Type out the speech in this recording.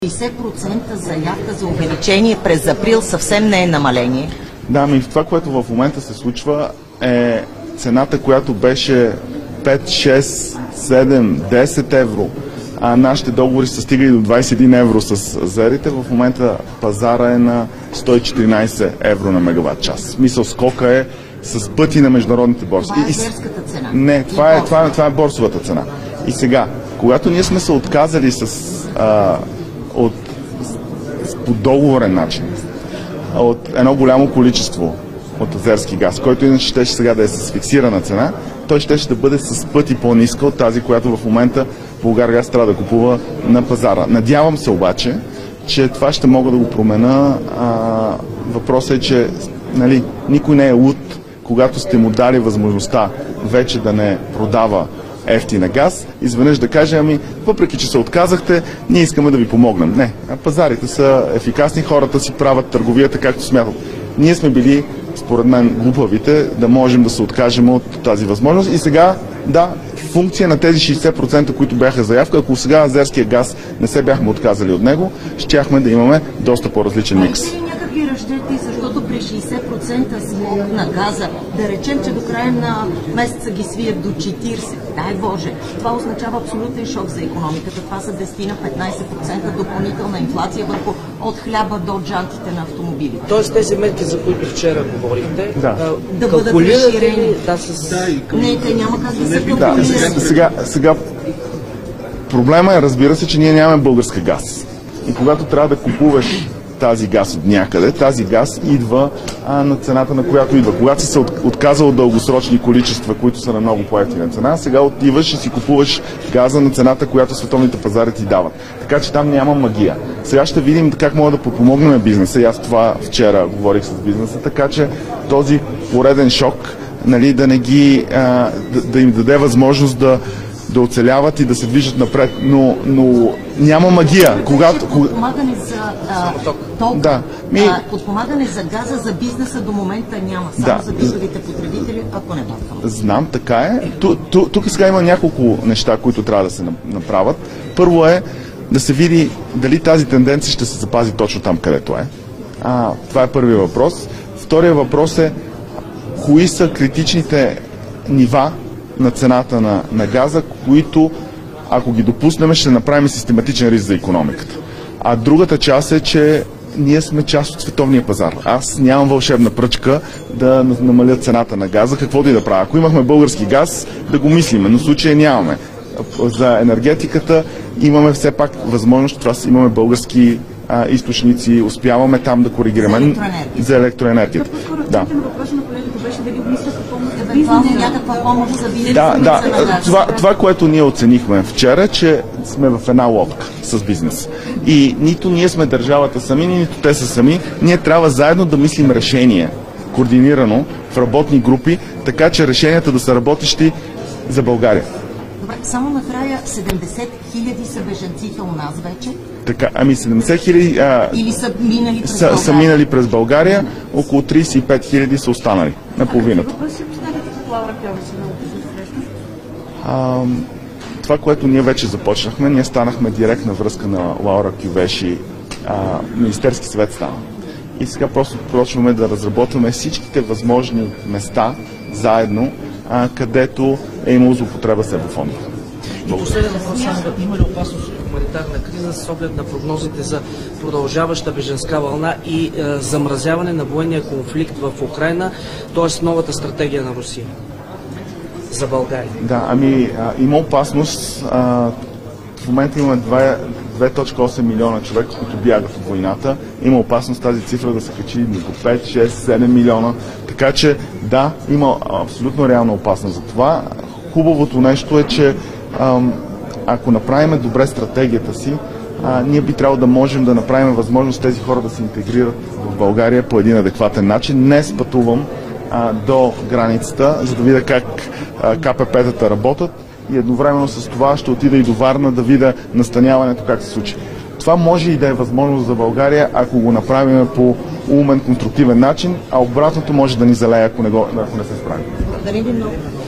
60% заявка за увеличение през април съвсем не е намаление. Да, ами това, което в момента се случва е цената, която беше 5, 6, 7, 10 евро, а нашите договори са стигали до 21 евро с зерите. В момента пазара е на 114 евро на мегаватт час. Смисъл скока е с пъти на международните борси. Това е зерската цена. Не, това е борсовата цена. И сега, когато ние сме се отказали по договорен начин от едно голямо количество от азерски газ, който иначе ще сега да е с фиксирана цена, той ще да бъде с пъти по-ниска от тази, която в момента Булгаргаз трябва да купува на пазара. Надявам се обаче, че това ще мога да го променя. Въпросът е, че никой не е луд, когато сте му дали възможността вече да не продава ефтина газ, изведнъж да каже, въпреки че се отказахте, ние искаме да ви помогнем. Не, пазарите са ефикасни, хората си правят търговията както смятат. Ние сме били, според мен, глупавите да можем да се откажем от тази възможност и сега, да, функция на тези 60%, които бяха заявка, ако сега азерския газ не се бяхме отказали от него, щяхме да имаме доста по-различен микс. Някакви разчети, защото при 60% смог на газа, да речем, че до края на месеца ги свият до 40%, дай Боже, това означава абсолютен шок за икономиката. Това са 10-15% допълнителна инфлация върху от хляба до джантите на автомобилите. Тоест тези мерки, за които вчера говорихте, да бъдат разширени. Не, те няма как да се калкулират. Сега проблема е, разбира се, че ние нямаме българска газ. И когато трябва да купуваш тази газ от някъде, тази газ идва на цената, на която идва. Когато си се отказал от дългосрочни количества, които са на много по-евтина цена, сега отиваш и си купуваш газа на цената, която световните пазари ти дават. Така че там няма магия. Сега ще видим как мога да подпомогнем бизнеса. И аз това вчера говорих с бизнеса, така че този пореден шок, да не ги, да им даде възможност да оцеляват и да се движат напред, но няма магия. Подпомагане за подпомагане за газа за бизнеса до момента няма, само за битовите потребители, ако не бъркам. Знам, така е. Тук сега има няколко неща, които трябва да се направят. Първо е да се види дали тази тенденция ще се запази точно там, където е. Това е първият въпрос. Вторият въпрос е кои са критичните нива на цената на газа, които, ако ги допуснем, ще направим систематичен риск за икономиката. А другата част е, че ние сме част от световния пазар. Аз нямам вълшебна пръчка да намаля цената на газа, каквото и да правя. Ако имахме български газ, да го мислиме, но в случая нямаме. За енергетиката имаме все пак възможност, това имаме български източници, успяваме там да коригираме за електроенергията. Да. Това, което ние оценихме вчера, че сме в една лодка с бизнес. И нито ние сме държавата сами, нито те са сами. Ние трябва заедно да мислим решение, координирано, в работни групи, така че решенията да са работещи за България. Добре, само накрая 70 000 са бежанците у нас вече. Така, 70 000 или са минали през България, около 35 000 са останали, наполовината. Това, което ние вече започнахме, ние станахме директна връзка на Лаура Кювеши, Министерски съвет стана. И сега просто почваме да разработваме всичките възможни места заедно, където е имало злоупотреба с еврофондове. И последен въпрос, има ли опасност от хуманитарна криза с оглед на прогнозите за продължаваща бежанска вълна и замразяване на военния конфликт в Украйна, т.е. новата стратегия на Русия за България? Да, има опасност. В момента имаме 2,8 милиона човека, които бягат от войната. Има опасност тази цифра да се качи до 5, 6, 7 милиона. Така че да, има абсолютно реална опасност за това. Хубавото нещо е, че ако направим добре стратегията си, ние би трябвало да можем да направим възможност тези хора да се интегрират в България по един адекватен начин. Днес пътувам до границата, за да видя как КПП-тата работят и едновременно с това ще отида и до Варна да видя настаняването как се случи. Това може и да е възможност за България, ако го направим по умен, конструктивен начин, а обратното може да ни залее, ако не се справим. Благодаря ви много.